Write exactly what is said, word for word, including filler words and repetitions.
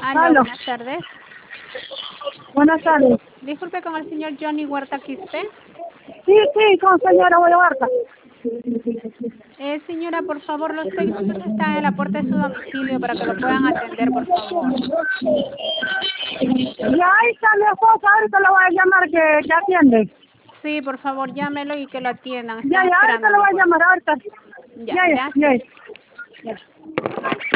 Aló, Aló. buenas tardes. Buenas tardes. Disculpe con el señor Johnny Huerta Quispe. Sí, sí, con señora Huerta. Eh, señora, por favor, los técnicos están en la puerta de su domicilio para que lo puedan atender, por favor. Y ahí está mi esposa, ahorita lo voy a llamar que, que atiende. Sí, por favor, llámelo y que lo atiendan. Ya, Están ya, ahorita lo esperándolo, voy a pues. llamar, ahorita. Ya, Ya, ya, gracias. ya. Ya.